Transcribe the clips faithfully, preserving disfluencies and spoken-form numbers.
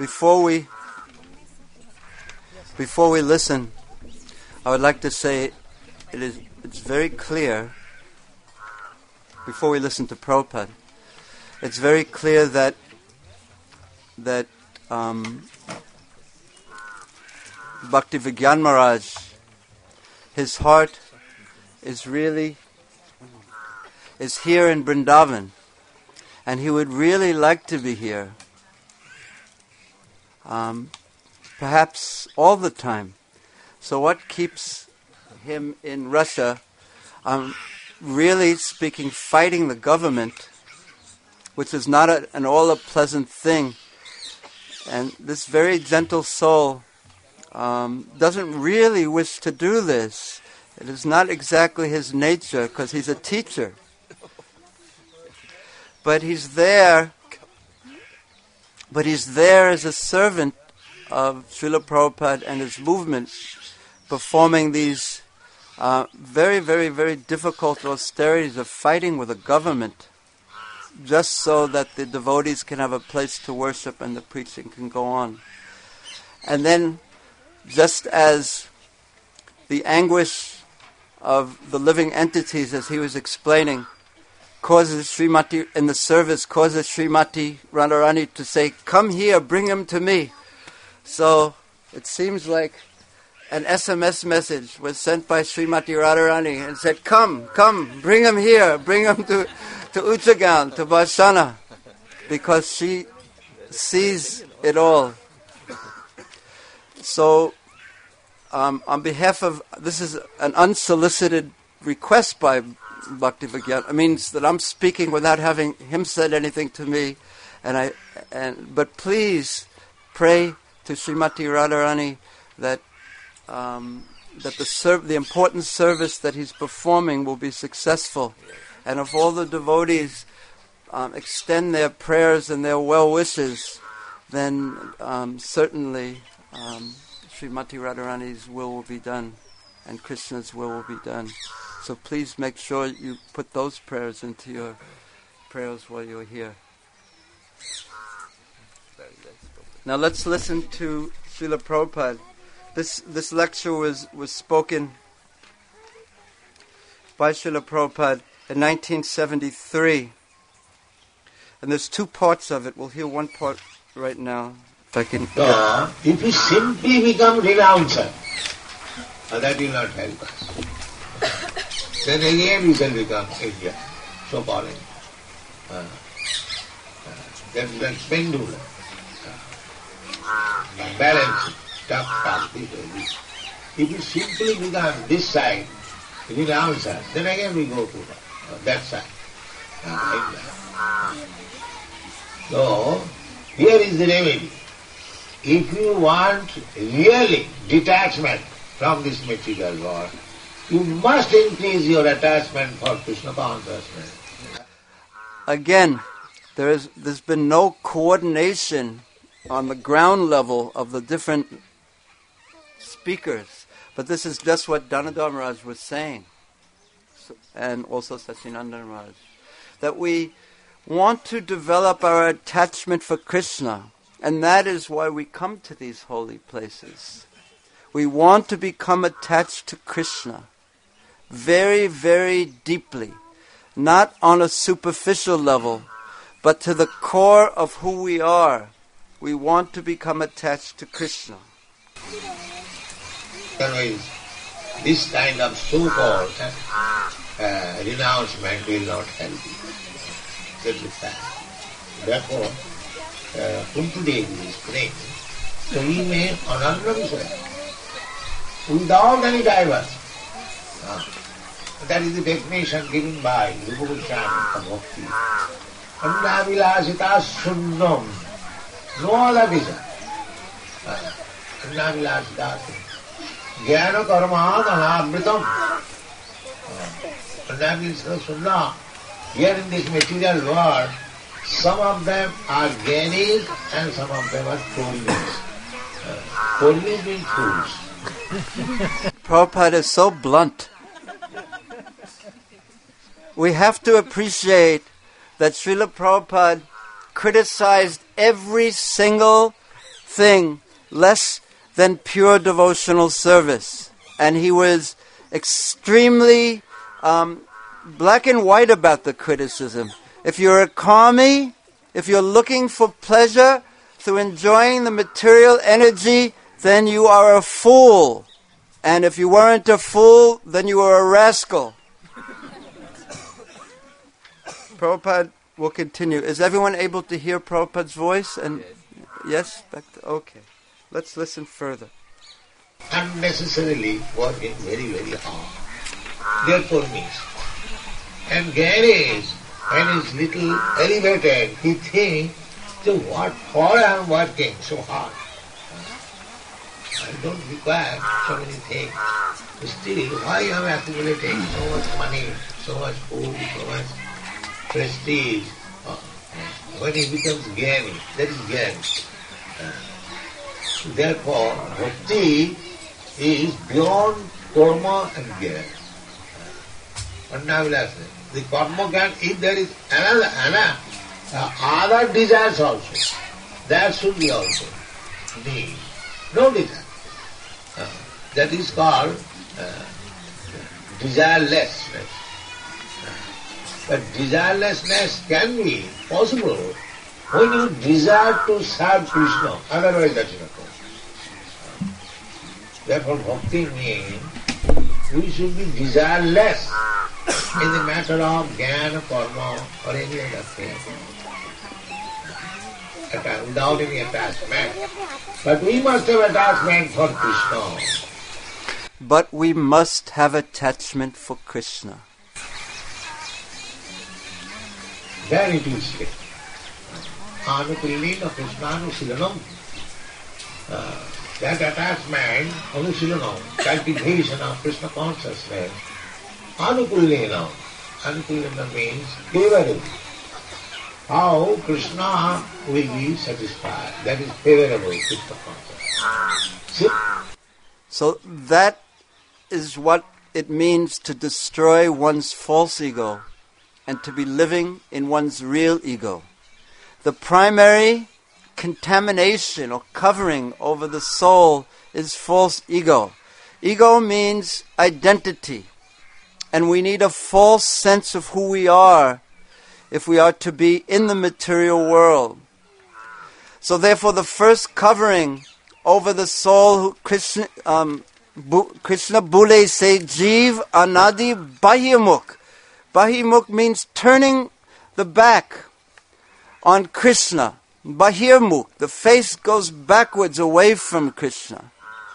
before we before we listen, I would like to say it is it's very clear, before we listen to Prabhupada, it's very clear that that um, Bhakti Vigyan Maharaj, his heart is really is here in Vrindavan, and he would really like to be here, um, perhaps all the time. So what keeps him in Russia, um, really speaking, fighting the government, which is not a, an all a pleasant thing. And this very gentle soul um, doesn't really wish to do this. It is not exactly his nature, because he's a teacher. But he's there, but he's there as a servant of Srila Prabhupada and his movement, performing these uh, very, very, very difficult austerities of fighting with the government, just so that the devotees can have a place to worship and the preaching can go on. And then, just as the anguish of the living entities, as he was explaining, causes Srimati, in the service, causes Srimati Radharani to say, "Come here, bring him to me." So it seems like an S M S message was sent by Srimati Radharani and said, "Come, come, bring him here, bring him to, to Uchagan, to Varshana," because she sees it all. So, um, on behalf of, this is an unsolicited request by Bhakti Vigyan. It means that I'm speaking without having him said anything to me, and I, and but please pray to Srimati Radharani that um, that the serv- the important service that he's performing will be successful, and if all the devotees um, extend their prayers and their well wishes, then um, certainly um, Srimati Radharani's will will be done, and Krishna's will will be done. So please make sure you put those prayers into your prayers while you're here. Now let's listen to Srila Prabhupada. This this lecture was, was spoken by Srila Prabhupada in nineteen seventy-three. And there's two parts of it. We'll hear one part right now. If I can. So, if you simply become renouncer, uh, that will not help us. Then again we can become India, so called. Uh, uh, then that pendulum. Uh, balance, tough, tough, this way, this. If you simply become this side, renouncer, then again we go to uh, that side. Uh, like that. So, here is the remedy. If you want really detachment from this material world, you must increase your attachment for Krishna consciousness. Again, there is, there's been no coordination on the ground level of the different speakers, but this is just what Dhanadhar Maharaj was saying, so, and also Sachinanda Maharaj, that we want to develop our attachment for Krishna, and that is why we come to these holy places. We want to become attached to Krishna very, very deeply, not on a superficial level, but to the core of who we are. We want to become attached to Krishna. Otherwise, this kind of so-called uh, renouncement will not help you. That is that. Therefore, uh, Kuntudevi is praying, so he made Anandam Sura, without any diverse. Uh, that is the definition given by Rupa Goswami for Bhakti. Annavilasita sunnam, no other vision. Uh, Annavilasita sunnam. Jnana karma anamritam. Annavilasita sunnam. Here in this material world, some of them are gaining and some of them are fools. Uh, fools means fools. Prabhupada is so blunt. We have to appreciate that Srila Prabhupada criticized every single thing less than pure devotional service. And he was extremely um, black and white about the criticism. If you're a commie, if you're looking for pleasure through enjoying the material energy, then you are a fool. And if you weren't a fool, then you were a rascal. Prabhupada will continue. Is everyone able to hear Prabhupada's voice? And yes? yes? Back to, okay. Let's listen further. Unnecessarily working very, very hard. Therefore means. And Ganesh, when he's little elevated, he thinks, so what for I am working so hard? I don't require so many things. But still, why am I accumulating so much money, so much food, so much prestige? Uh, when he becomes Gyani, that is Gyani. Uh, therefore, Bhakti is beyond karma and Gyani. Uh, the karma Gyani, if there is another, another uh, other desires also, that should be also need. No desire. Uh, that is called uh, desirelessness. Uh, but desirelessness can be possible when you desire to serve Krishna, otherwise that is not possible. Uh, therefore bhakti means we should be desireless in the matter of jnana, karma or any other thing. Without any attachment. But we must have attachment for Krishna. But we must have attachment for Krishna. There it is written. Anukullina Krishnanushilanam. Uh, that attachment, Anusilanam, cultivation of Krishna consciousness, Anukullina. Anukullina means favorable. How Krishna will be satisfied. That is favorable Krishna consciousness. So that is what it means to destroy one's false ego and to be living in one's real ego. The primary contamination or covering over the soul is false ego. Ego means identity, and we need a false sense of who we are if we are to be in the material world. So therefore the first covering over the soul, who Krishna, um, Bu, Krishna Bule say, Jeev Anadi Bahyamukh. Bahyamukh means turning the back on Krishna. Bahyamukh, the face goes backwards away from Krishna.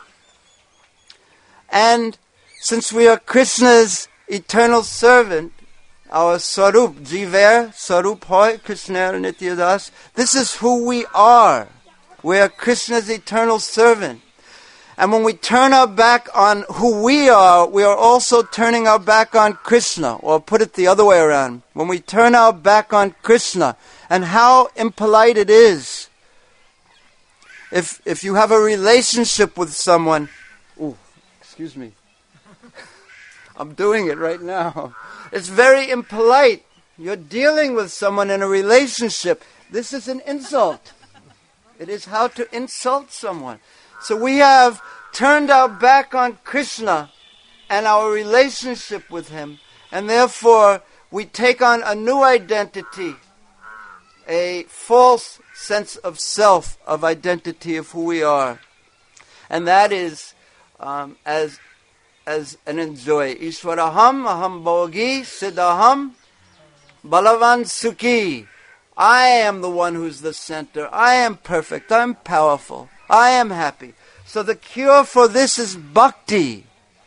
And since we are Krishna's eternal servant, our Swarup, Jiver, Swarup Hoy, Krishna Nityadas, this is who we are. We are Krishna's eternal servant. And when we turn our back on who we are, we are also turning our back on Krishna. Or put it the other way around. When we turn our back on Krishna, and how impolite it is. If if you have a relationship with someone, ooh, excuse me. I'm doing it right now. It's very impolite. You're dealing with someone in a relationship. This is an insult. It is how to insult someone. So we have turned our back on Krishna and our relationship with Him, and therefore we take on a new identity, a false sense of self, of identity of who we are. And that is um, as as an enjoy. Ishwaraham, aham bhogi, siddhaham, balavan sukhi. I am the one who's the center. I am perfect. I'm powerful. I am happy. So the cure for this is bhakti.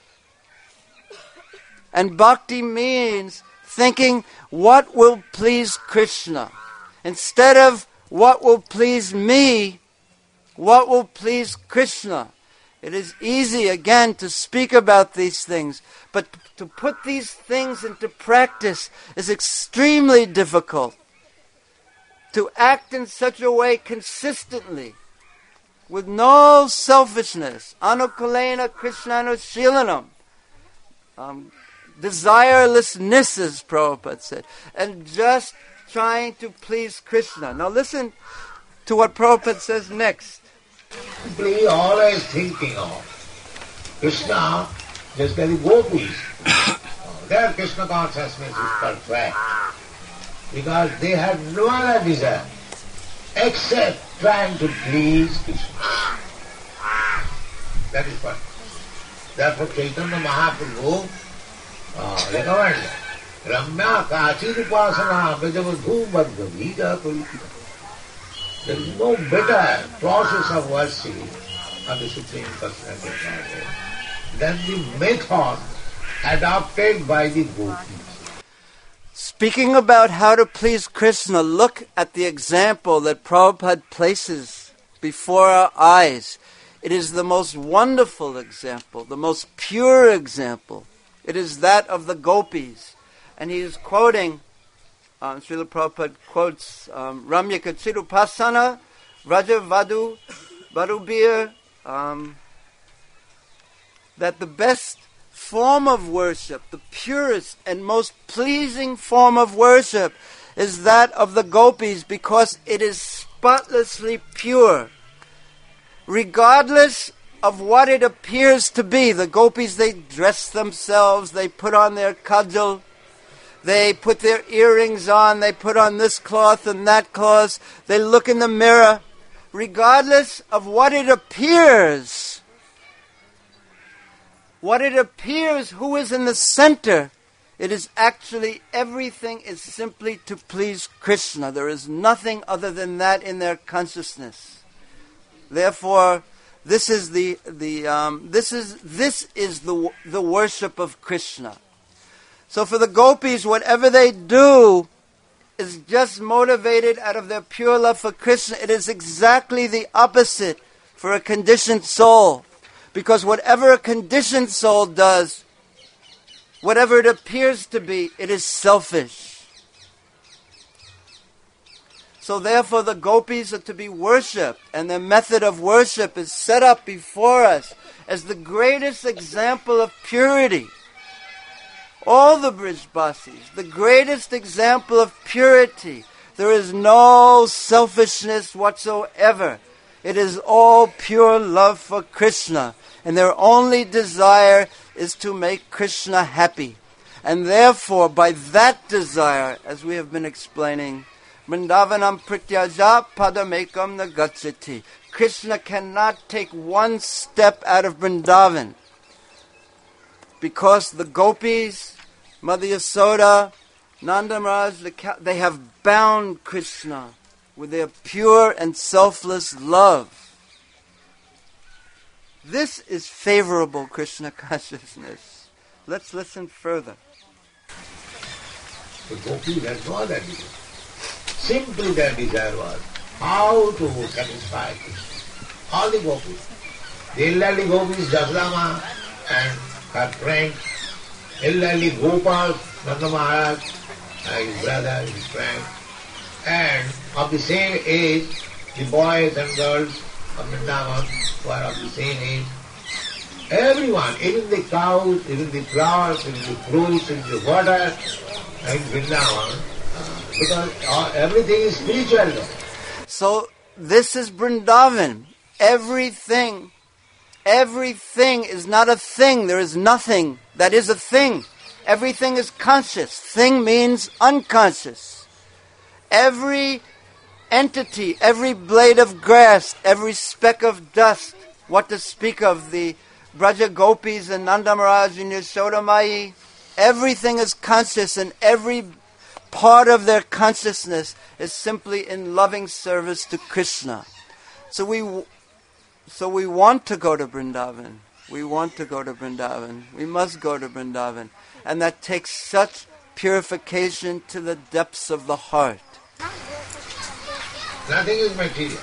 And bhakti means thinking what will please Krishna. Instead of what will please me, what will please Krishna. It is easy, again, to speak about these things, but to put these things into practice is extremely difficult. To act in such a way consistently, with no selfishness, anukulena krishnanushilanam, um, desirelessness, as Prabhupada said, and just trying to please Krishna. Now listen to what Prabhupada says next. simply always thinking of Krishna, just like the gopis. Their Krishna consciousness is perfect because they had no other desire except trying to please Krishna. That is what. Therefore Chaitanya Mahaprabhu uh, recommended Ramya Kachir Upasana Vajavadhu Bhagavida Kulita. There is no better process of worship of the Supreme Personality of Godhead than the method adopted by the gopis. Speaking about how to please Krishna, look at the example that Prabhupada places before our eyes. It is the most wonderful example, the most pure example. It is that of the gopis. And he is quoting, um, Srila Prabhupada quotes, um, Ramya Kachirupasana, Raja Vadu, Vadubir, um, that the best form of worship, the purest and most pleasing form of worship is that of the gopis because it is spotlessly pure. Regardless of what it appears to be, the gopis, they dress themselves, they put on their kajal, they put their earrings on, they put on this cloth and that cloth, they look in the mirror. Regardless of what it appears, what it appears, who is in the center, it is actually, everything is simply to please Krishna. There is nothing other than that in their consciousness. Therefore, this is the the um, this is this is the the worship of Krishna. So for the gopis, whatever they do is just motivated out of their pure love for Krishna. It is exactly the opposite for a conditioned soul. Because whatever a conditioned soul does, whatever it appears to be, it is selfish. So therefore the gopis are to be worshipped, and their method of worship is set up before us as the greatest example of purity. All the Brijbasis, the greatest example of purity. There is no selfishness whatsoever. It is all pure love for Krishna. And their only desire is to make Krishna happy. And therefore, by that desire, as we have been explaining, Vrindavanam prityaja padamekam nagacchati. Krishna cannot take one step out of Vrindavan. Because the gopis, Mother Yasoda, Nanda Maharaj, they have bound Krishna with their pure and selfless love. This is favorable Krishna consciousness. Let's listen further. The gopis had no other desire. Simply their desire was how to satisfy Krishna. All the gopis. The elderly gopis, Jasudama and her friend, elderly Gopal, Nanda Maharaj, his brother, his friend, and of the same age, the boys and girls of Vrindavan who are of the same age. Everyone, even the cows, even the flowers, even the fruits, even the water in Vrindavan, uh, because all, everything is spiritual. So this is Vrindavan. Everything, everything is not a thing. There is nothing that is a thing. Everything is conscious. Thing means unconscious. Every entity, every blade of grass, every speck of dust, what to speak of the Braja Gopis and Nanda Maharaj and Yashoda Mai, everything is conscious, and every part of their consciousness is simply in loving service to Krishna. So we, so we want to go to Vrindavan. We want to go to Vrindavan. We must go to Vrindavan. And that takes such purification to the depths of the heart. Nothing is material.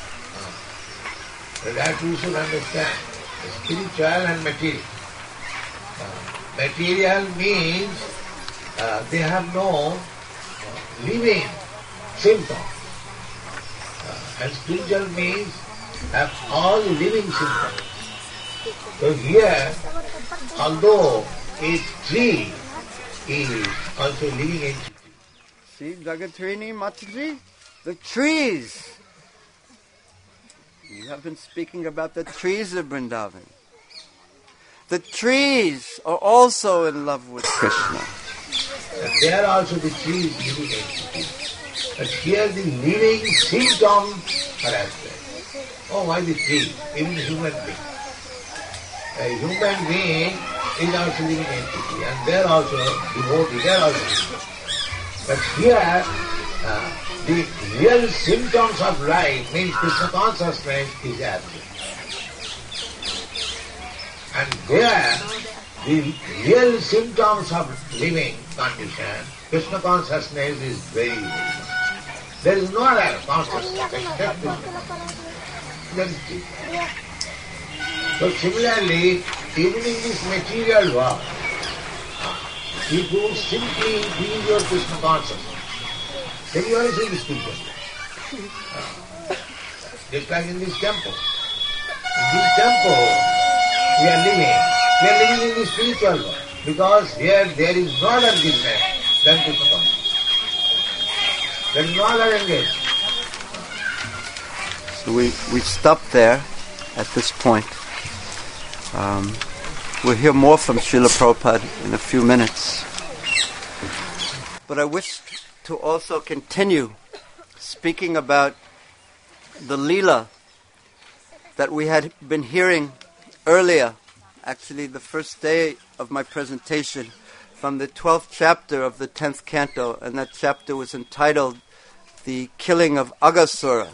Uh, that we should understand. Spiritual and material. Uh, material means uh, they have no uh, living symptom. Uh, and spiritual means have all living symptoms. So here, although a tree is also living entity. See, Jagatrini Mataji? The trees. We have been speaking about the trees of Vrindavan. The trees are also in love with Krishna. And there also the trees living entities. But here the living symptoms are as well. Oh, why the tree? Even the human being. A human being is also living entity, and there also devotee, there also living. But here, uh, the real symptoms of life means Krishna consciousness is absent. And there, the real symptoms of living condition, Krishna consciousness is very visible. There is no other consciousness except Krishna. That is it. So similarly, even in this material world, if you simply increase your Krishna consciousness, then you are a spiritual. Just like in this temple. In this temple, we are living. We are living in the spiritual world. Because here there is no other business than Krishna consciousness. There is no other engagement. So we, we stop there at this point. Um, we'll hear more from Srila Prabhupada in a few minutes. But I wish to also continue speaking about the Leela that we had been hearing earlier, actually the first day of my presentation, from the twelfth chapter of the tenth canto, and that chapter was entitled The Killing of Aghasura.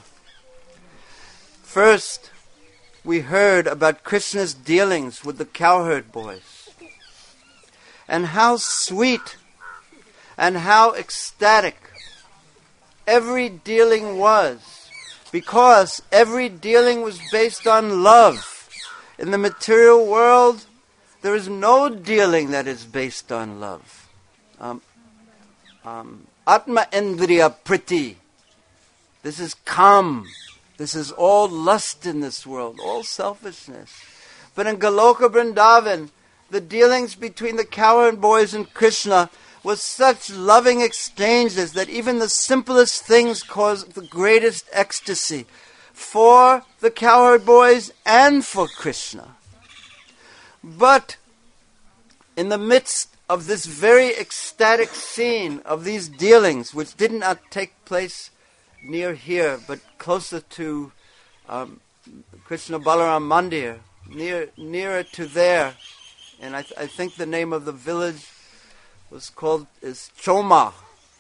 First, we heard about Krishna's dealings with the cowherd boys, and how sweet and how ecstatic every dealing was, because every dealing was based on love. In the material world, there is no dealing that is based on love. Um, um, Atma Indriya Priti. This is kam. This is all lust in this world, all selfishness. But in Goloka Vrindavan, the dealings between the cowherd boys and Krishna was such loving exchanges that even the simplest things caused the greatest ecstasy for the cowherd boys and for Krishna. But in the midst of this very ecstatic scene of these dealings, which did not take place near here, but closer to um, Krishna Balaram Mandir, near nearer to there, and I, th- I think the name of the village was called is Choma.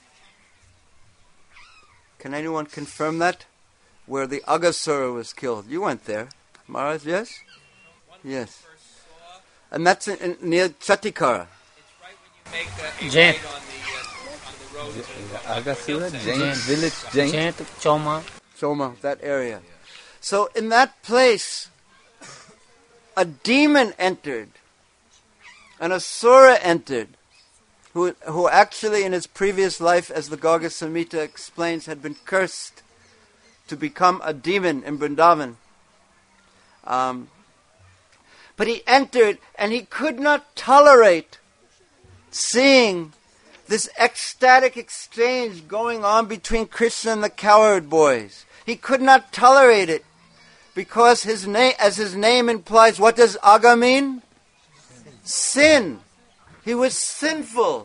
Can anyone confirm that? Where the Aghasura was killed. You went there, Maharaj, yes? Yes. And that's in, in, near Chatikara. It's right when you make a, a right on the, uh, on the road. Aghasura, Jain, village, Jain. Choma. Choma, that area. So in that place, a demon entered, an asura entered, who who actually in his previous life, as the Garga Samhita explains, had been cursed to become a demon in Vrindavan. Um, but he entered and he could not tolerate seeing this ecstatic exchange going on between Krishna and the cowherd boys. He could not tolerate it because his name, as his name implies, what does Agha mean? Sin. He was sinful.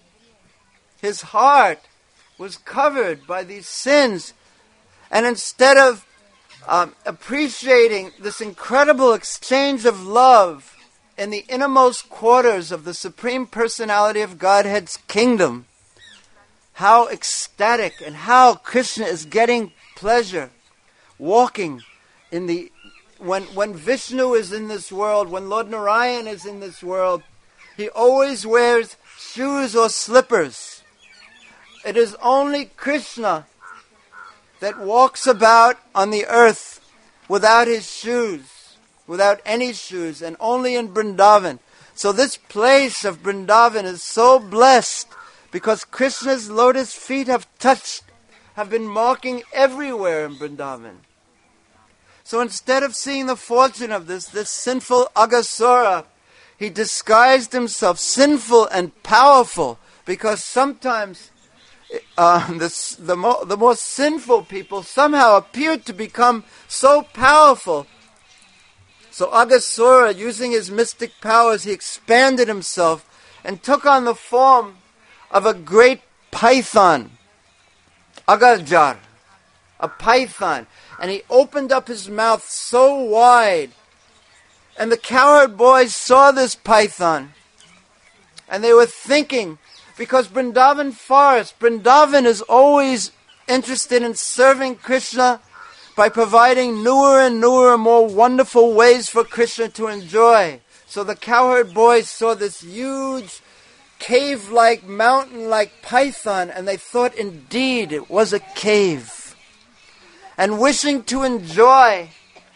His heart was covered by these sins. And instead of um, appreciating this incredible exchange of love in the innermost quarters of the Supreme Personality of Godhead's kingdom, how ecstatic and how Krishna is getting pleasure walking in the when when Vishnu is in this world, when Lord Narayan is in this world, he always wears shoes or slippers. It is only Krishna that walks about on the earth without his shoes, without any shoes, and only in Vrindavan. So this place of Vrindavan is so blessed because Krishna's lotus feet have touched, have been marking everywhere in Vrindavan. So instead of seeing the fortune of this, this sinful Aghasura, he disguised himself sinful and powerful, because sometimes uh, the, the, mo- the more sinful people somehow appeared to become so powerful. So Aghasura, using his mystic powers, he expanded himself and took on the form of a great python, Agajar, a python. And he opened up his mouth so wide. And the cowherd boys saw this python. And they were thinking, because Vrindavan forest, Vrindavan is always interested in serving Krishna by providing newer and newer, more wonderful ways for Krishna to enjoy. So the cowherd boys saw this huge, cave-like, mountain-like python, and they thought indeed it was a cave. And wishing to enjoy,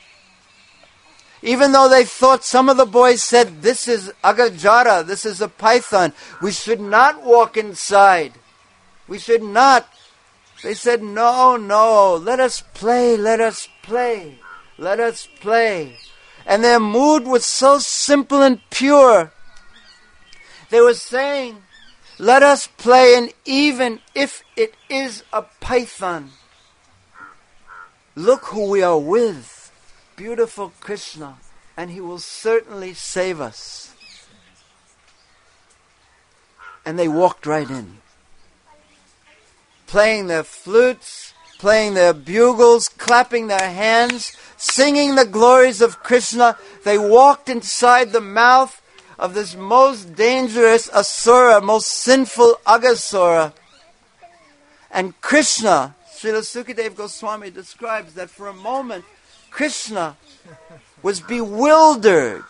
even though they thought, some of the boys said, this is Agajara, this is a python, we should not walk inside. We should not. They said, no, no, let us play, let us play, let us play. And their mood was so simple and pure. They were saying, let us play, and even if it is a python, look who we are with, beautiful Krishna, and he will certainly save us. And they walked right in, playing their flutes, playing their bugles, clapping their hands, singing the glories of Krishna. They walked inside the mouth of this most dangerous Asura, most sinful Aghasura. And Krishna, Srila Sukadeva Goswami describes that for a moment, Krishna was bewildered.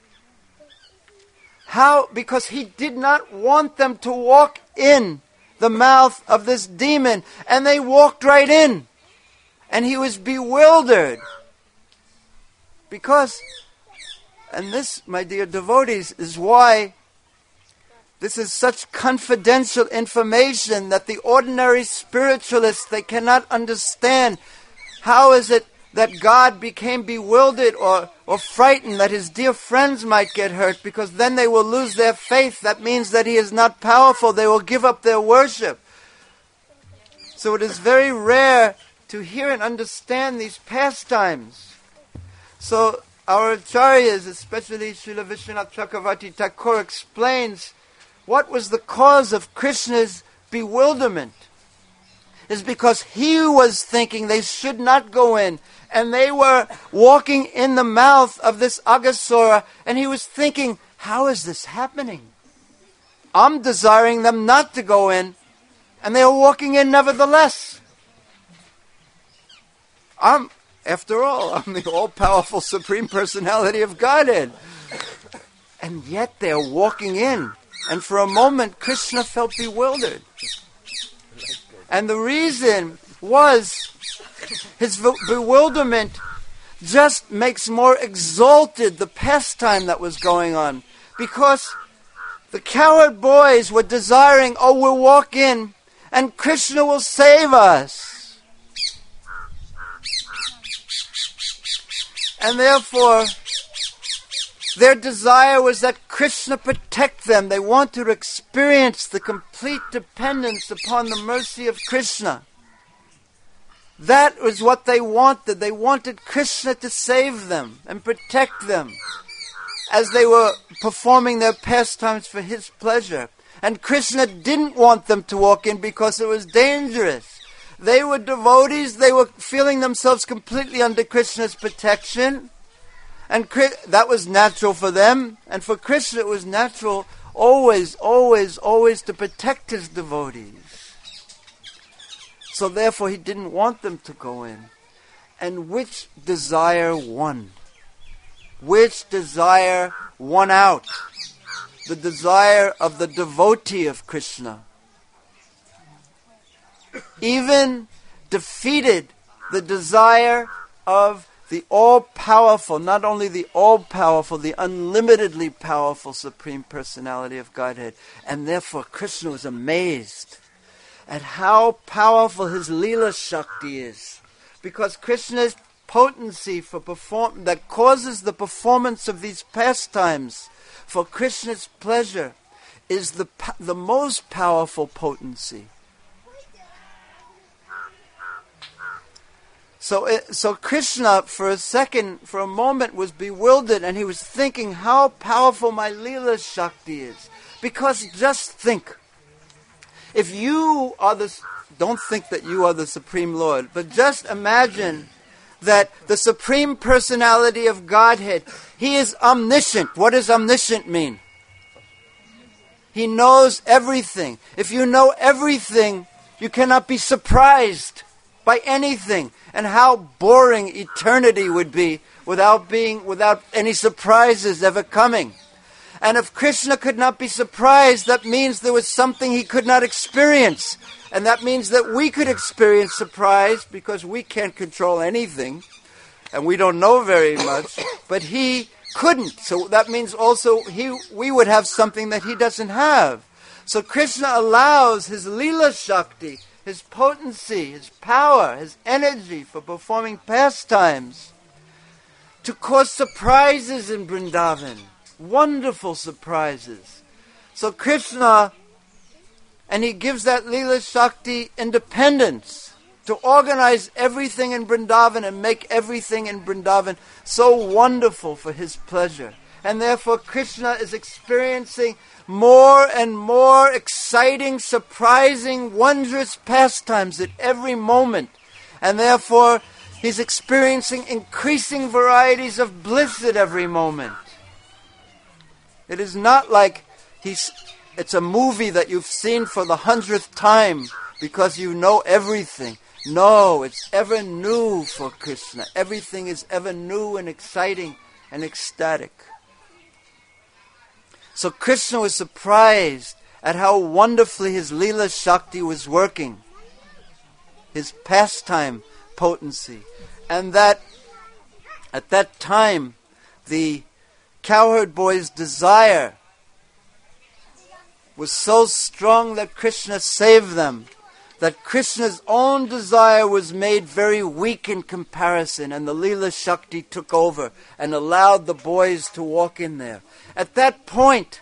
How? Because he did not want them to walk in the mouth of this demon. And they walked right in. And he was bewildered. Because, and this, my dear devotees, is why this is such confidential information that the ordinary spiritualists, they cannot understand. How is it that God became bewildered or, or frightened that his dear friends might get hurt, because then they will lose their faith. That means that he is not powerful. They will give up their worship. So it is very rare to hear and understand these pastimes. So our acharyas, especially Srila Vishwanath Chakravarti Thakur, explains what was the cause of Krishna's bewilderment. Is because he was thinking they should not go in. And they were walking in the mouth of this Aghasura. And he was thinking, how is this happening? I'm desiring them not to go in. And they are walking in nevertheless. I'm, after all, I'm the all-powerful Supreme Personality of Godhead. And yet they are walking in. And for a moment, Krishna felt bewildered. And the reason was his bewilderment just makes more exalted the pastime that was going on. Because the cowherd boys were desiring, oh, we'll walk in and Krishna will save us. And therefore, their desire was that Krishna protect them. They wanted to experience the complete dependence upon the mercy of Krishna. That was what they wanted. They wanted Krishna to save them and protect them as they were performing their pastimes for his pleasure. And Krishna didn't want them to walk in because it was dangerous. They were devotees. They were feeling themselves completely under Krishna's protection. And that was natural for them. And for Krishna it was natural always, always, always to protect his devotees. So therefore he didn't want them to go in. And which desire won? Which desire won out? The desire of the devotee of Krishna. Even defeated the desire of the all-powerful, not only the all-powerful, the unlimitedly powerful Supreme Personality of Godhead. And therefore Krishna was amazed at how powerful his Leela Shakti is. Because Krishna's potency for perform that causes the performance of these pastimes for Krishna's pleasure is the the most powerful potency. So, it, so Krishna, for a second, for a moment, was bewildered, and he was thinking how powerful my Leela Shakti is. Because just think, if you are the, don't think that you are the Supreme Lord, but just imagine that the Supreme Personality of Godhead, He is omniscient. What does omniscient mean? He knows everything. If you know everything, you cannot be surprised by anything. And how boring eternity would be without being, without any surprises ever coming. And if Krishna could not be surprised, that means there was something he could not experience. And that means that we could experience surprise because we can't control anything. And we don't know very much. But he couldn't. So that means also he we would have something that he doesn't have. So Krishna allows his Leela Shakti, his potency, his power, his energy for performing pastimes to cause surprises in Vrindavan. Wonderful surprises. So Krishna, and he gives that Leela Shakti independence to organize everything in Vrindavan and make everything in Vrindavan so wonderful for his pleasure. And therefore Krishna is experiencing more and more exciting, surprising, wondrous pastimes at every moment. And therefore he's experiencing increasing varieties of bliss at every moment. It is not like he's, it's a movie that you've seen for the hundredth time because you know everything. No, it's ever new for Krishna. Everything is ever new and exciting and ecstatic. So Krishna was surprised at how wonderfully his Leela Shakti was working, his pastime potency, and that at that time the cowherd boy's desire was so strong that Krishna saved them, that Krishna's own desire was made very weak in comparison, and the Leela Shakti took over and allowed the boys to walk in there. At that point,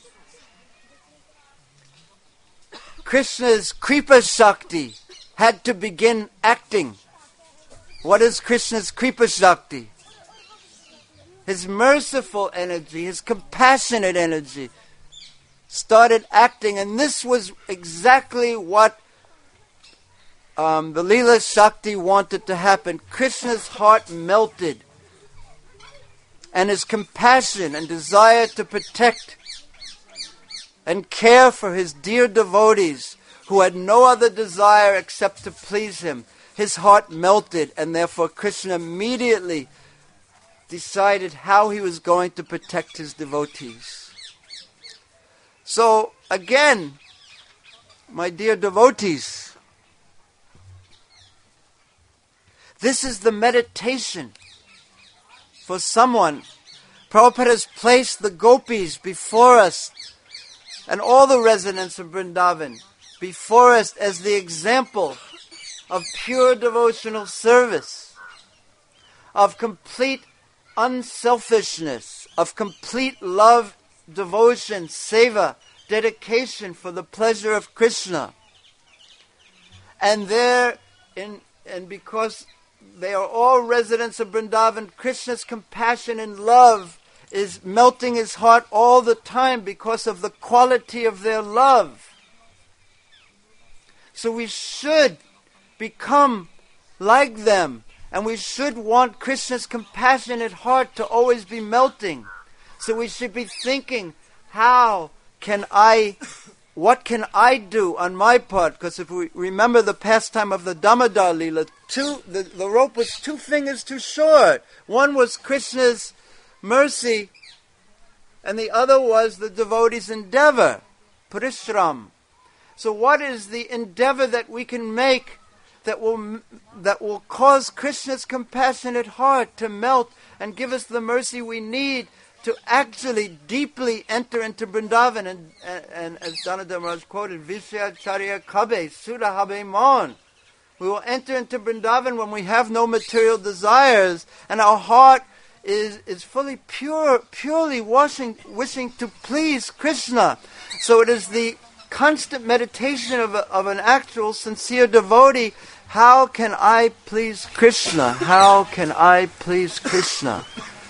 Krishna's Kripa Shakti had to begin acting. What is Krishna's Kripa Shakti? His merciful energy, his compassionate energy started acting, and this was exactly what um, the Leela Shakti wanted to happen. Krishna's heart melted, and his compassion and desire to protect and care for his dear devotees who had no other desire except to please him. His heart melted, and therefore Krishna immediately decided how he was going to protect his devotees. So, again, my dear devotees, this is the meditation for someone. Prabhupada has placed the gopis before us and all the residents of Vrindavan before us as the example of pure devotional service, of complete unselfishness, of complete love, devotion, seva, dedication for the pleasure of Krishna. And there, in, and because they are all residents of Vrindavan, Krishna's compassion and love is melting his heart all the time because of the quality of their love. So we should become like them, and we should want Krishna's compassionate heart to always be melting. So we should be thinking, how can I, what can I do on my part? Because if we remember the pastime of the Damodar Leela, two, the, the rope was two fingers too short. One was Krishna's mercy, and the other was the devotee's endeavor, parishram. So what is the endeavor that we can make that will that will cause Krishna's compassionate heart to melt and give us the mercy we need to actually deeply enter into Vrindavan? And, and, and as Damodar Maharaj quoted, Vishya Charya Kabe Sudha Habe Mon. We will enter into Vrindavan when we have no material desires and our heart is is fully pure, purely washing, wishing to please Krishna. So it is the constant meditation of, a, of an actual sincere devotee, how can I please Krishna? How can I please Krishna?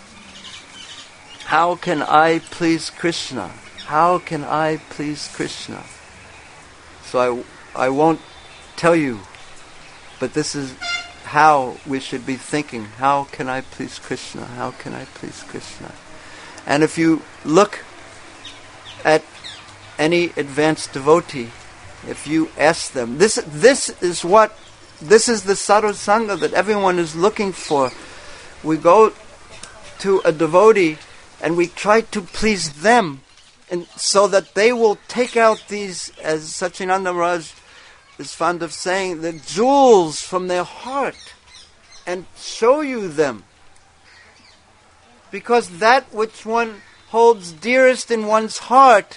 How can I please Krishna? How can I please Krishna? So I, I won't tell you, but this is how we should be thinking. How can I please Krishna? How can I please Krishna? And if you look at any advanced devotee, if you ask them, this this is what, this is the sadhu sangha that everyone is looking for. We go to a devotee and we try to please them, and so that they will take out these, as Satchidananda Maharaj is fond of saying, the jewels from their heart and show you them. Because that which one holds dearest in one's heart,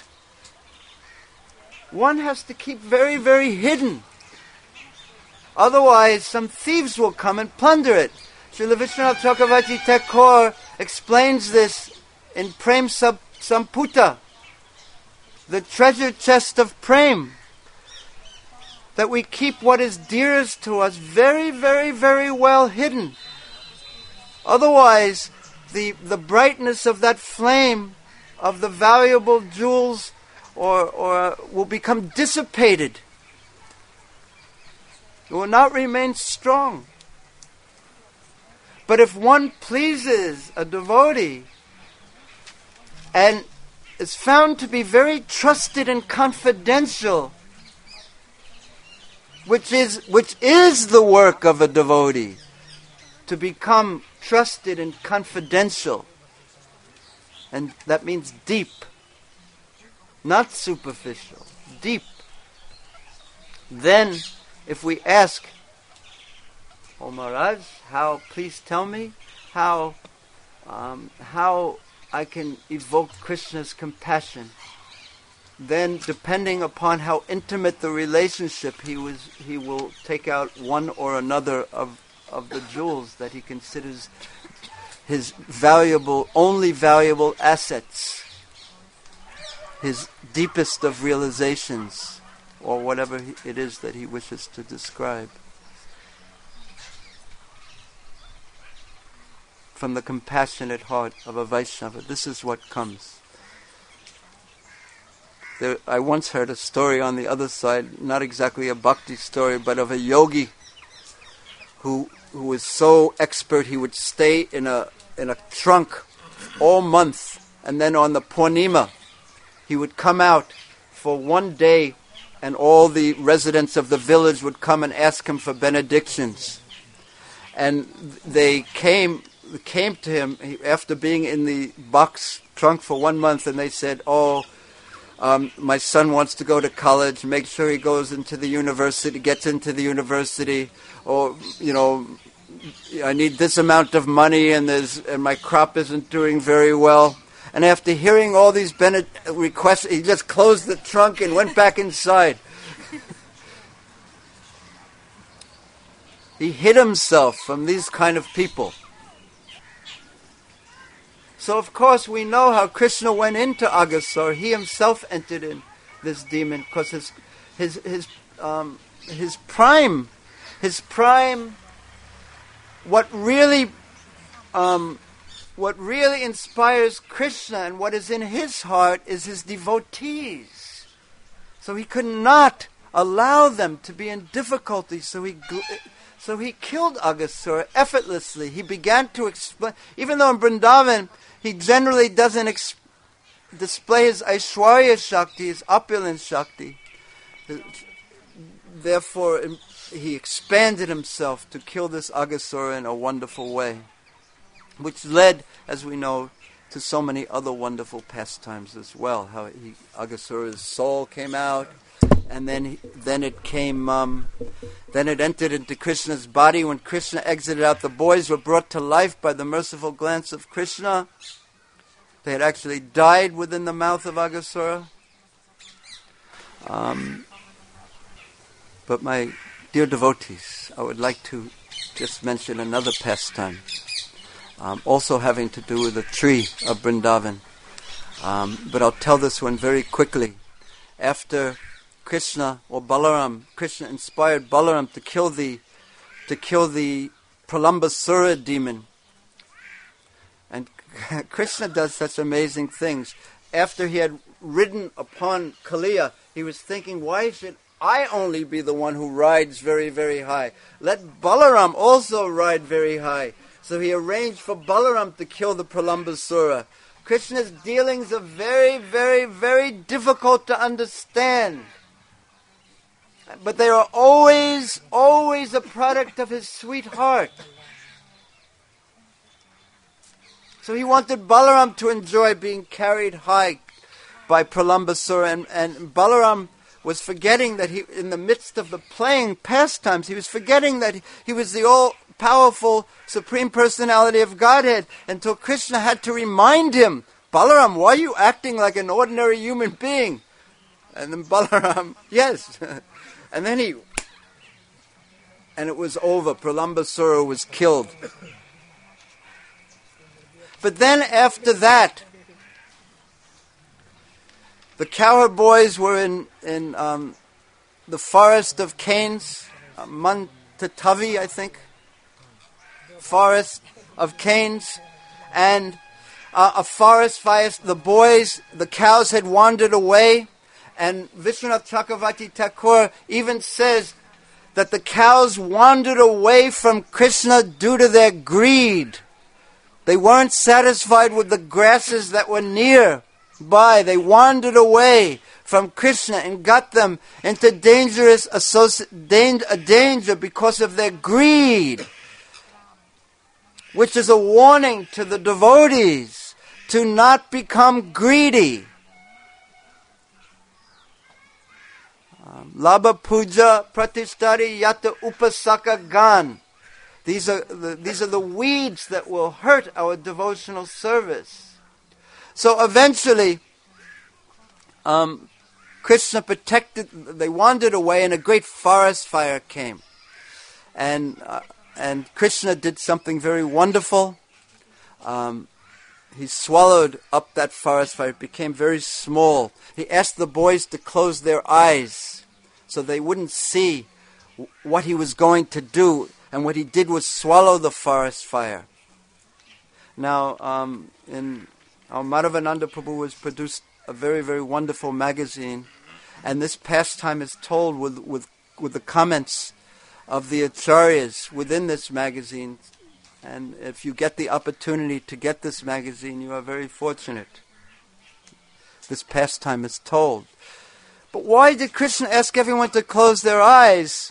one has to keep very, very hidden. Otherwise, some thieves will come and plunder it. Srila Vishwanath Chakravarti Thakur explains this in Prem Samputa, the treasure chest of Prem, that we keep what is dearest to us very, very, very well hidden. Otherwise, the the brightness of that flame of the valuable jewels or or will become dissipated. It will not remain strong. But if one pleases a devotee and is found to be very trusted and confidential, which is which is the work of a devotee, to become trusted and confidential. And that means deep, not superficial, deep. Then, if we ask, "Oh Maharaj, how? Please tell me how um, how I can evoke Krishna's compassion." Then, depending upon how intimate the relationship, he was he will take out one or another of of the jewels that he considers his valuable, only valuable assets, his deepest of realizations, or whatever it is that he wishes to describe. From the compassionate heart of a Vaishnava, this is what comes. There, I once heard a story on the other side, not exactly a bhakti story, but of a yogi who who was so expert he would stay in a in a trunk all month, and then on the Purnima he would come out for one day, and all the residents of the village would come and ask him for benedictions. And they came came to him after being in the box trunk for one month, and they said, "Oh, Um, my son wants to go to college, make sure he goes into the university, gets into the university, or, you know, I need this amount of money, and there's and my crop isn't doing very well." And after hearing all these bened- requests, he just closed the trunk and went back inside. He hid himself from these kind of people. So of course we know how Krishna went into Aghasur. He himself entered in this demon because his his his um, his prime, his prime. What really, um, what really inspires Krishna and what is in his heart is his devotees. So he could not allow them to be in difficulty. So he so he killed Aghasur effortlessly. He began to explain, even though in Vrindavan he generally doesn't ex- display his Aishwarya Shakti, his opulent Shakti. Therefore, he expanded himself to kill this Aghasura in a wonderful way, which led, as we know, to so many other wonderful pastimes as well. How he, Aghasura's soul came out, and then he, then it came, um, then it entered into Krishna's body. When Krishna exited out, the boys were brought to life by the merciful glance of Krishna. They had actually died within the mouth of Aghasura. Um, but my dear devotees, I would like to just mention another pastime, um, also having to do with the tree of Vrindavan. Um, but I'll tell this one very quickly. After Krishna or Balaram, Krishna inspired Balaram to kill the to kill the Pralambasura demon. And Krishna does such amazing things. After he had ridden upon Kaliya, he was thinking, why should I only be the one who rides very, very high? Let Balaram also ride very high. So he arranged for Balaram to kill the Pralambasura. Krishna's dealings are very, very, very difficult to understand. But they are always, always a product of his sweet heart. So he wanted Balaram to enjoy being carried high by Pralambasura, and, and Balaram was forgetting that he, in the midst of the playing pastimes, he was forgetting that he, he was the all-powerful Supreme Personality of Godhead, until Krishna had to remind him, Balaram, why are you acting like an ordinary human being? And then Balaram, yes. And then he, and it was over. Pralambasura was killed. But then after that, the cowherd boys were in, in um, the forest of Canes, uh, Mantatavi, I think, forest of Canes, and uh, a forest fire. The boys, the cows had wandered away, and Vishwanath Chakravarti Thakur even says that the cows wandered away from Krishna due to their greed. They weren't satisfied with the grasses that were nearby. They wandered away from Krishna and got them into dangerous associ- danger, danger because of their greed, which is a warning to the devotees to not become greedy. Um, Labha puja pratishtari yata upasaka gan. These are the, these are the weeds that will hurt our devotional service. So eventually, um, Krishna protected. They wandered away, and a great forest fire came, and uh, and Krishna did something very wonderful. Um, he swallowed up that forest fire. It became very small. He asked the boys to close their eyes so they wouldn't see w- what he was going to do. And what he did was swallow the forest fire. Now, um, in our Madhavananda Prabhu has produced a very, very wonderful magazine, and this pastime is told with with, with the comments of the acharyas within this magazine. And if you get the opportunity to get this magazine, you are very fortunate. This pastime is told. But why did Krishna ask everyone to close their eyes?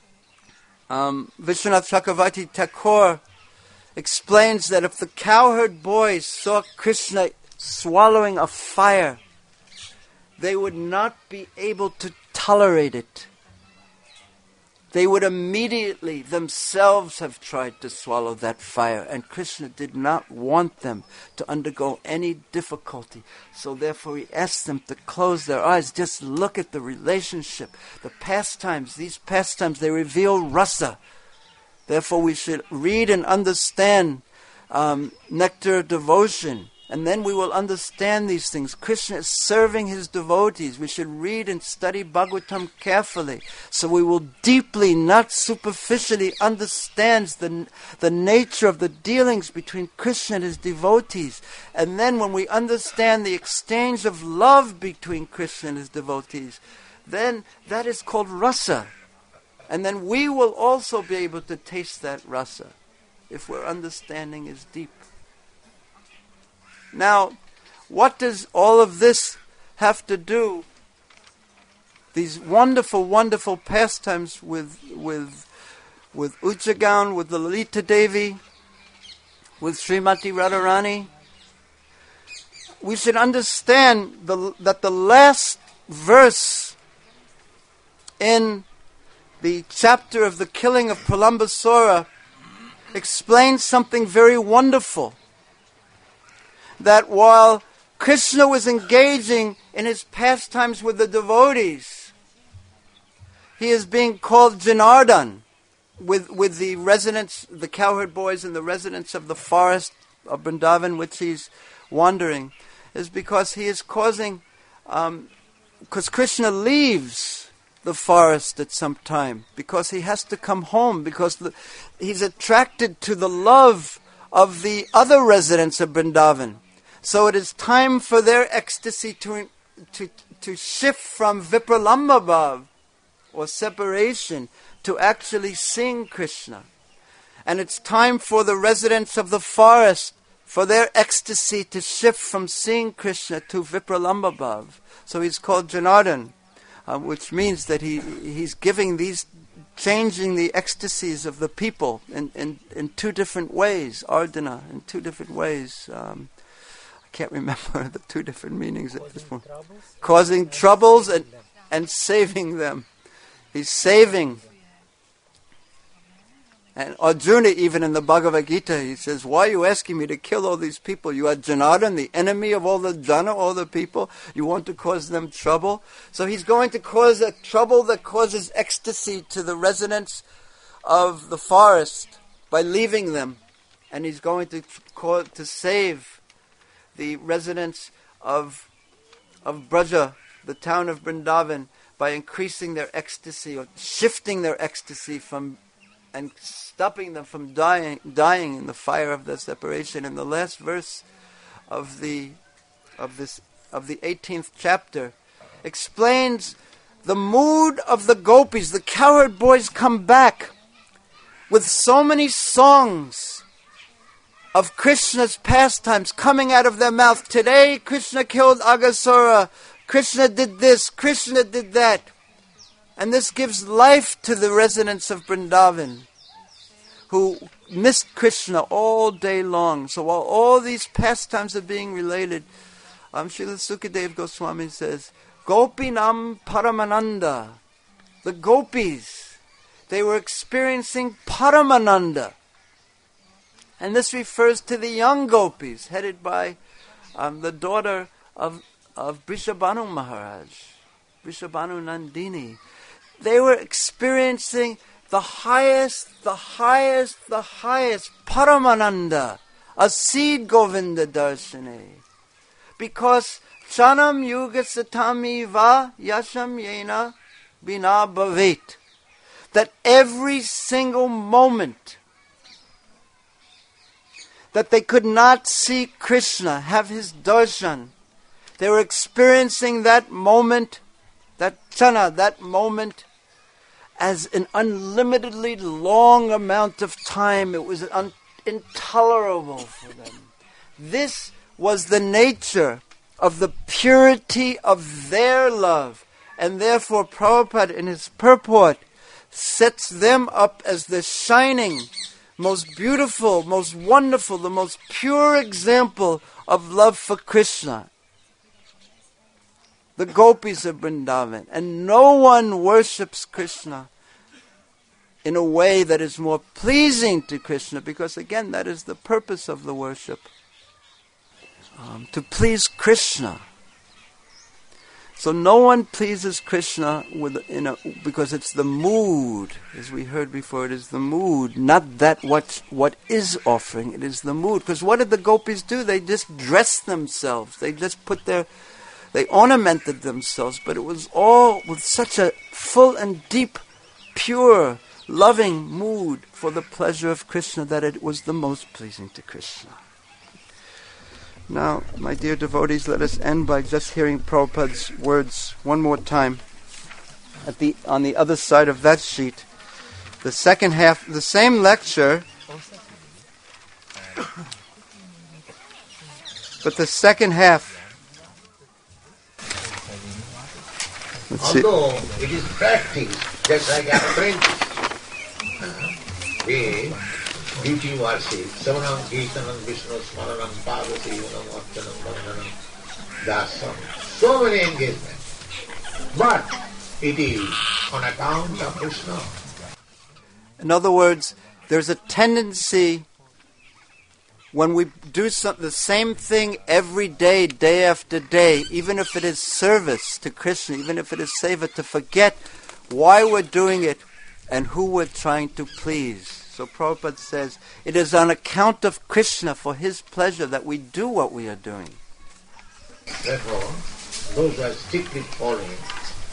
Um, Vishwanath Chakravarti Thakur explains that if the cowherd boys saw Krishna swallowing a fire, they would not be able to tolerate it. They would immediately themselves have tried to swallow that fire, and Krishna did not want them to undergo any difficulty. So therefore he asked them to close their eyes. Just look at the relationship, the pastimes. These pastimes, they reveal rasa. Therefore we should read and understand um, nectar devotion, and then we will understand these things. Krishna is serving his devotees. We should read and study Bhagavatam carefully, so we will deeply, not superficially, understand the, the nature of the dealings between Krishna and his devotees. And then when we understand the exchange of love between Krishna and his devotees, then that is called rasa. And then we will also be able to taste that rasa, if our understanding is deep. Now, what does all of this have to do, these wonderful, wonderful pastimes with with with Uchagan, with the Lalita Devi, with Srimati Radharani? We should understand the, that the last verse in the chapter of the killing of Pralambasura explains something very wonderful. That while Krishna was engaging in his pastimes with the devotees, he is being called Janardhan with, with the residents, the cowherd boys and the residents of the forest of Vrindavan, which he's wandering, is because he is causing, um, because Krishna leaves the forest at some time because he has to come home, because the, he's attracted to the love of the other residents of Vrindavan. So it is time for their ecstasy to to to shift from Vipralamba Bhav, or separation, to actually sing Krishna. And it's time for the residents of the forest, for their ecstasy to shift from seeing Krishna to Vipralamba Bhav. So he's called Janardhan, uh, which means that he he's giving these, changing the ecstasies of the people in, in, in two different ways, Ardhana, in two different ways. Um, I can't remember the two different meanings at this point. Causing troubles and, and saving them. He's saving. And Arjuna, even in the Bhagavad Gita, he says, why are you asking me to kill all these people? You are Janardhan, the enemy of all the Jana, all the people. You want to cause them trouble? So he's going to cause a trouble that causes ecstasy to the residents of the forest by leaving them. And he's going to cause, to save the residents of, of Braja, the town of Vrindavan, by increasing their ecstasy or shifting their ecstasy from and stopping them from dying dying in the fire of the separation. In the last verse of the of this of the eighteenth chapter explains the mood of the gopis. The cowherd boys come back with so many songs of Krishna's pastimes coming out of their mouth. Today Krishna killed Aghasura, Krishna did this, Krishna did that. And this gives life to the residents of Vrindavan, who missed Krishna all day long. So while all these pastimes are being related, um, Srila Sukadeva Goswami says, Gopinam Paramananda. The gopis, they were experiencing Paramananda. And this refers to the young gopis, headed by um, the daughter of, of Brishabhanu Maharaj, Brishabhanu Nandini. They were experiencing the highest, the highest, the highest Paramananda, Asid Govinda Darshane. Because Chanam Yuga Satami Va Yasham Yena Bina Bhavet. That every single moment that they could not see Krishna, have his darshan, they were experiencing that moment, that chana, that moment, as an unlimitedly long amount of time. It was un- intolerable for them. This was the nature of the purity of their love. And therefore Prabhupada in his purport sets them up as the shining, most beautiful, most wonderful, the most pure example of love for Krishna. The gopis of Vrindavan. And no one worships Krishna in a way that is more pleasing to Krishna, because again, that is the purpose of the worship. Um, to please Krishna. So no one pleases Krishna with in a, because it's the mood, as we heard before, it is the mood, not that what, what is offering, it is the mood. Because what did the gopis do? They just dressed themselves. They just put their They ornamented themselves, but it was all with such a full and deep, pure, loving mood for the pleasure of Krishna that it was the most pleasing to Krishna. Now, my dear devotees, let us end by just hearing Prabhupada's words one more time. At the on the other side of that sheet, the second half, the same lecture, but the second half. Let's Although see. it is practiced, just like apprentice, they duty worship, Savanam, Kirtanam, Vishnu, Smaranam, Padasevanam, Archanam, Vandhanam, Dasam, so many engagements. But it is on account of Krishna. In other words, there's a tendency when we do some, the same thing every day, day after day, even if it is service to Krishna, even if it is seva, to forget why we're doing it and who we're trying to please. So Prabhupada says, it is on account of Krishna, for his pleasure, that we do what we are doing. Therefore, those who are strictly following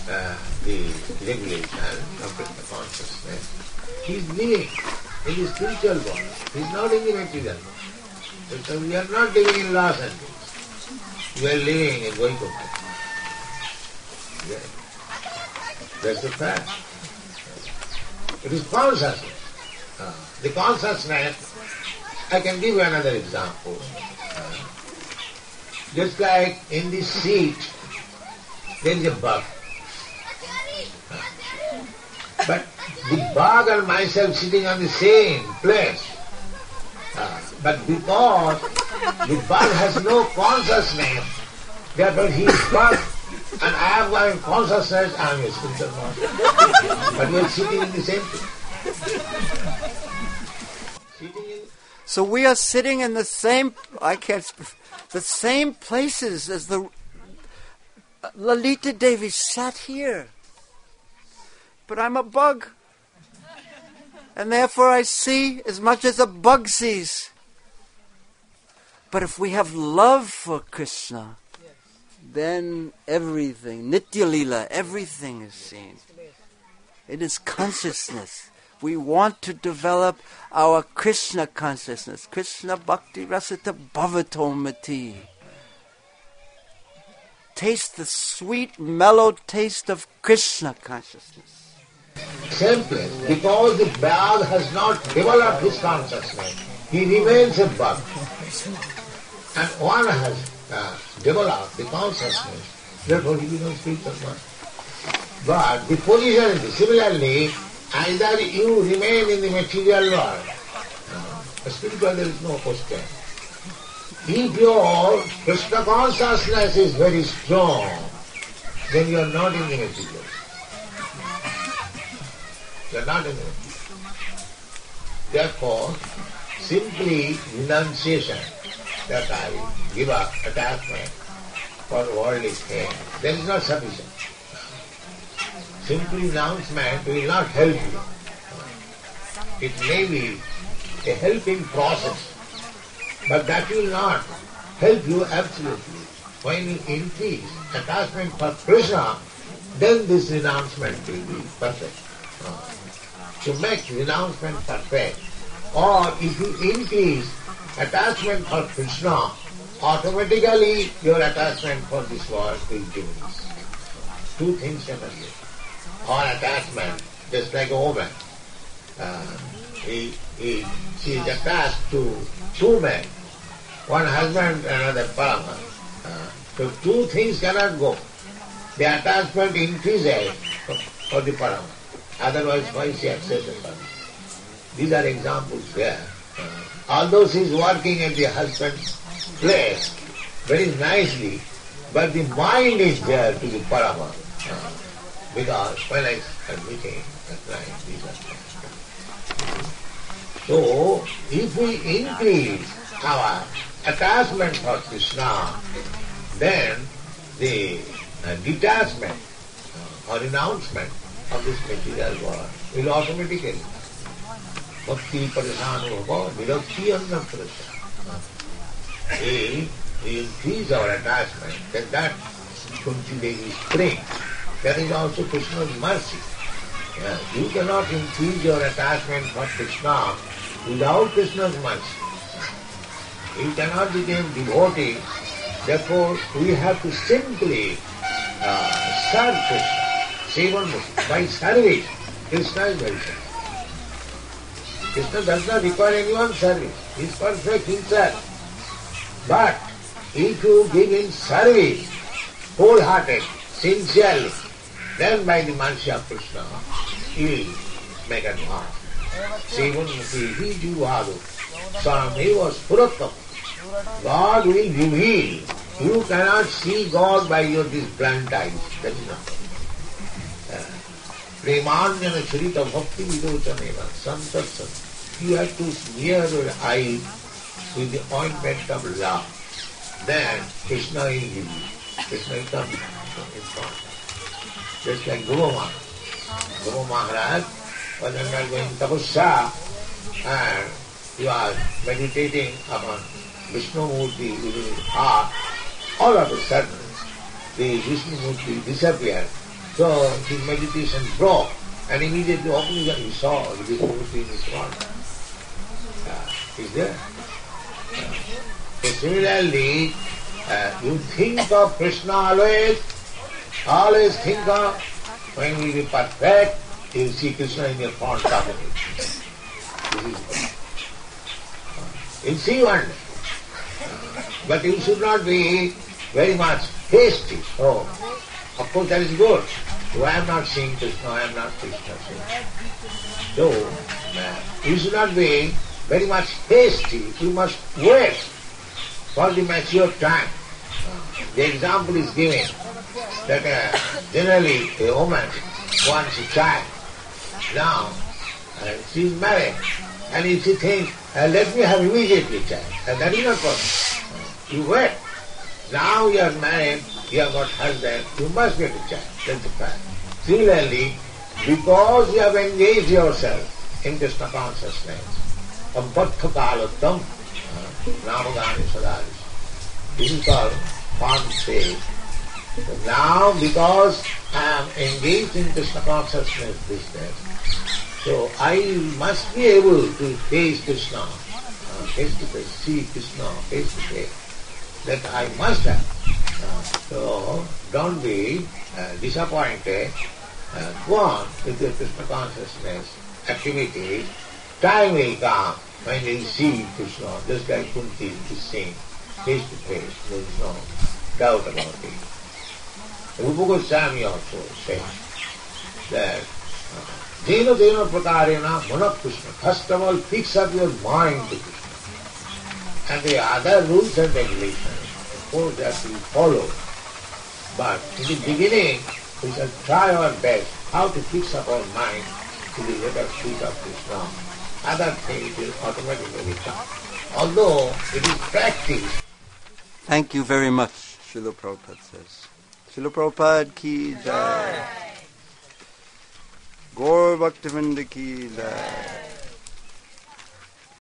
uh, the regulation of the consciousness. He is living in the spiritual world. He is not in the material world. Because we are not living in Los Angeles. We are living in Vaikuntha. Yeah. That's the fact. It is consciousness. Uh, the consciousness, I can give you another example. Uh, just like in this seat, there is a bug. Uh, but the bug and myself sitting on the same place. Uh, but because the bug has no consciousness, therefore he is bug, and I have my consciousness, I am a spiritual master. But we are sitting in the same place. Sitting in So we are sitting in the same, I can't, sp- the same places as the Lalita Devi sat here. But I'm a bug. And therefore I see as much as a bug sees. But if we have love for Krishna, then everything, Nitya Leela, everything is seen. It is consciousness. We want to develop our Krishna consciousness. Krishna Bhakti Rasita Bhavatomati. Taste the sweet, mellow taste of Krishna consciousness. same place, because the bug has not developed his consciousness, he remains a bug. And one has uh, developed the consciousness, therefore he becomes spiritual one. But the position is similarly, either you remain in the material world, uh, spiritual there is no question. If your Krishna consciousness is very strong, then you are not in the material. You are not in the material. Therefore, simply renunciation, that I give up attachment for worldly things, that is not sufficient. Simple renouncement will not help you. It may be a helping process, but that will not help you absolutely. When you increase attachment for Krishna, then this renouncement will be perfect. Uh, to make renouncement perfect, or if you increase attachment for Krishna, automatically your attachment for this world will diminish. Two things happen here. Or attachment, just like a woman. Uh, he, he, she is attached to two men, one husband, another Parama. Uh, so two things cannot go. The attachment increases for, for the Parama. Otherwise, why she accepts the Parama? These are examples there. Uh, although she is working at the husband's place very nicely, but the mind is there to the Parama. Uh, because when I am meeting at night, these are things. So, if we increase our attachment for Krishna, then the uh, detachment uh, or renouncement of this material world will automatically bhakti parishanubhava virakti anna prasana. If we increase our attachment, then that Kunti Devi spring, that is also Krishna's mercy. Yeah, you cannot increase your attachment for Krishna without Krishna's mercy. You cannot become devotee. Therefore, we have to simply uh, serve Krishna. Sevan by service, Krishna is very service. Krishna does not require anyone's service. He is perfect himself. But if you give him service, wholehearted, sincerely, then by the mercy of Krishna, he will make advance. Sevan Mukhi Vijuvadu Sarameva Spurattam. God will reveal. You cannot see God by your these blind eyes. That is not. Premanjana Shrita Bhakti Vidochaneva Santatsat. You have to smear your eyes with the ointment of love. Then Krishna will give you. Krishna will come in front. Just like Guru Maharaj. Guru Maharaj was undergoing tapasya and he was meditating upon Vishnu Murti within his heart. All of a sudden, the Vishnu Murti disappeared So his meditation broke, and immediately opening his eyes, he saw this Murti in his front. Uh, he's there. Uh, so similarly, uh, you think of Krishna always, always think of, when we be perfect, you will see Krishna in your front coming. This is uh, you'll see one day. Uh, but you should not be very much hasty. Oh, of course that is good. So I am not seeing Krishna, I am not Krishna. So, uh, you should not be very much hasty. You must wait for the mature time. Uh, the example is given that uh, generally a woman wants a child. Now, uh, she is married, and if she thinks, uh, let me have immediately a child, and that is not possible. Uh, you wait. Now you are married, you have got husband, you must get a child. That's the fact. Similarly, because you have engaged yourself in Krishna consciousness, Ampatha Kalattam, Ramagani Sadari. This is called form stage. Now, because I am engaged in Krishna consciousness business, so I must be able to face Krishna, uh, face to face, see Krishna face to face. That I must have. Uh, so, don't be uh, disappointed. Uh, go on with your Krishna consciousness activities. Time will come when you see Krishna, just like Kunti is seeing face to face. There is no doubt about it. Rupa Goswami also says that Jena Jena Prakarena Mana Krishna. First of all, fix up your mind to Krishna. And the other rules and regulations, of course, that we follow. But in the beginning, we shall try our best how to fix up our mind to the letter feet of Krishna. Other things will automatically come. Although it is practice. Thank you very much, Srila Prabhupada says. Srila Prabhupada ki jai. Gaur Bhaktivinoda ki jai.